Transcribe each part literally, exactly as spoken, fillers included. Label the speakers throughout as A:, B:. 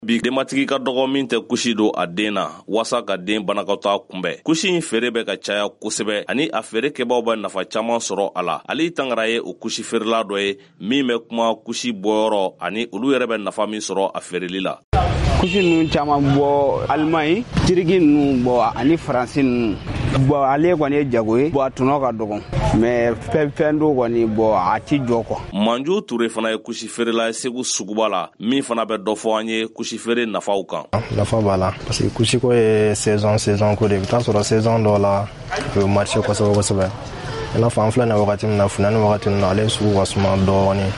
A: bi denmatigi ka dɔgɔ min tɛ kusi don a den na wasa ka den banakɔtaa kunbɛn. Kusi in feere bɛ ka caya kosɛbɛ ani a feere kɛbaw bɛ nafa caman sɔrɔ a la. Ali Tangara ye o kusi feerela dɔ ye min bɛ kuma kusi bɔyɔrɔ ani olu yɛrɛ bɛ nafa min sɔrɔ a feereli la.
B: Kusi ninnu caman bɔ Alimaɲi, Tiriki ninnu bɔ ani Faransi ninnu. Bon ale kɔni ye jago ye, bon a tɔnɔ ka dɔgɔ mais fɛn fɛn do kɔni bon a ti jɔ quoi.
A: Manju Ture fana ye kusi feerela ye Segu suguba la min fana bɛ dɔ fɔ an ye kusi feere nafaw kan.
C: Nafa b'a la parce que kusi ko ye saison saison ko de i bɛ taa sɔrɔ saison dɔ la o bɛ marché kosɛbɛ kosɛbɛ. I n'a fɔ an filɛ nin wagati min na funɛni wagati min na ale sugu ka suma dɔɔni.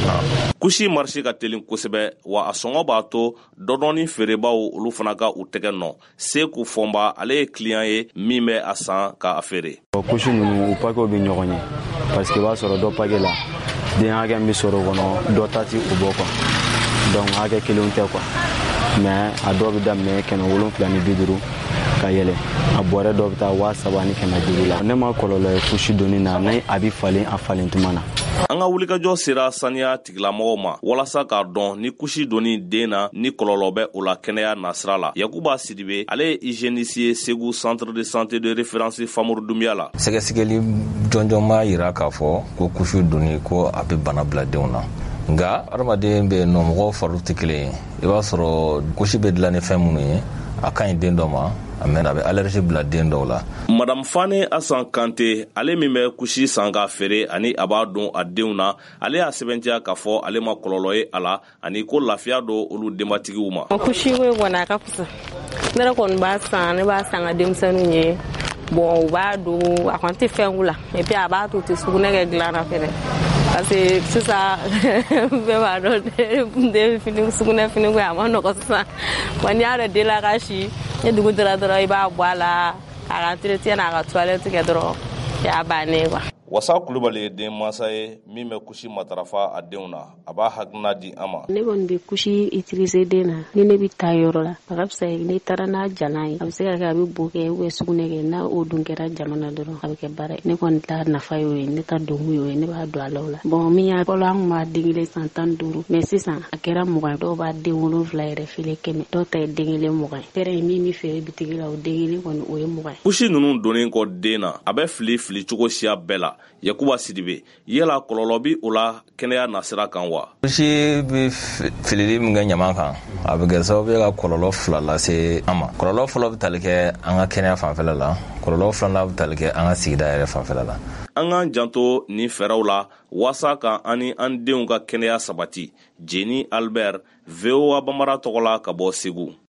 A: Kusi marché ka teli kosɛbɛ wa a sɔngɔ b'a to dɔdɔni feerebaw olu fana ka u tɛgɛ nɔ. Seku Fɔnba ale ye client ye min bɛ a san k'a feere.
D: Kusi ninnu u paquets bɛ ɲɔgɔn ye parce que i b'a sɔrɔ dɔ paquet la den hakɛ min sɔrɔ o kɔnɔ dɔ ta ti o bɔ quoi donc hakɛ kelenw tɛ quoi mais a dɔw bɛ daminɛ kɛmɛ wolonwula ni bi duuru ka yɛlɛ a bɔrɛ dɔw bɛ taa waa saba ni kɛmɛ duuru la. Ne ma kɔlɔlɔ ye kusi donni na ni a bɛ falen a falen tuma na.
A: An ka wulikajɔ sera saniya tigilamɔgɔw ma walasa k'a dɔn ni kusi donni den na ni kɔlɔlɔ bɛ o la kɛnɛya nasira la. Yakuba Sidibe ale ye hygiéniste ye Segu centre de santé de référence Famuru Dunbiya la.
E: Sɛgɛsɛgɛli jɔnjɔn b'a yira k'a fɔ ko kusi donni ko a bɛ bana bila denw na. Nga adamaden bɛ nɔ mɔgɔw fariw tɛ kelen ye. I b'a sɔrɔ kusi bɛ dilan ni fɛn minnu ye a ka ɲi den dɔ ma a mɛn a bɛ allergie bila den dɔw la.
A: Madame Fane Asan Kante ale min bɛ kusi san k'a feere ani a b'a don a denw na ale y'a sɛbɛntiya k'a fɔ ale ma kɔlɔlɔ ye a la ani ko lafiya do olu denbatigiw ma.
F: Kusi ko kɔni a ka fisa ne yɛrɛ kɔni b'a san ne b'a san ka denmisɛnninw ye bon u b'a don a kɔni tɛ fɛn la et puis a b'a to tɛ sugunɛ kɛ dilanna fɛnɛ parce que sisan bɛɛ b'a dɔn den fini sugunɛ fini ko a ma nɔgɔ sisan wa n'i y'a dɔn den la ka si ni dugu dara dɔrɔn i b'a bɔ a la a ka entretien n'a ka toilette kɛ dɔrɔn y'a bannen quoi.
A: Wasa Kulubali ye den mansa ye min bɛ kusi matarafa a denw na a b'a hakilina di an ma.
G: Ne kɔni bɛ kusi utiliser den na ni ne bɛ taa yɔrɔ la a ka fisa ne taara n'a jalan ye a bɛ se ka kɛ a bɛ bo kɛ ou bien sugunɛ kɛ n'a o dun kɛra jamana dɔrɔn a bɛ kɛ baara ye ne kɔni ta nafa y'o ye ne ta donkun y'o ye ne b'a don a la o la bon min y'a fɔlɔ an tun b'a den kelen san tan ni duuru mais sisan a kɛra mugan dɔw b'a den wolonwula yɛrɛ file kɛmɛ dɔw ta ye den kelen mugan ye terrain min bɛ feere bitigi la o den kelen kɔni o ye mugan ye.
A: Kusi ninnu donnen kɔ den na a bɛ fili fili cogo siya bɛɛ la. Yakuba Sidibe yala kɔlɔlɔ bi o la kɛnɛya nasira kan wa?
E: Kusi bɛ filili min kɛ ɲama kan a bɛ kɛ sababu ye ka kɔlɔlɔ fila lase an ma. Kɔlɔlɔ fɔlɔ bɛ tali kɛ an ka kɛnɛya fanfɛla la kɔlɔlɔ filanan bɛ tali kɛ an ka sigida yɛrɛ fanfɛla la.
A: An k'an janto nin fɛɛrɛw la wasa ka an ni an denw ka kɛnɛya sabati. Jeni Albert, V O A Bambara tɔgɔ la ka bɔ Segu.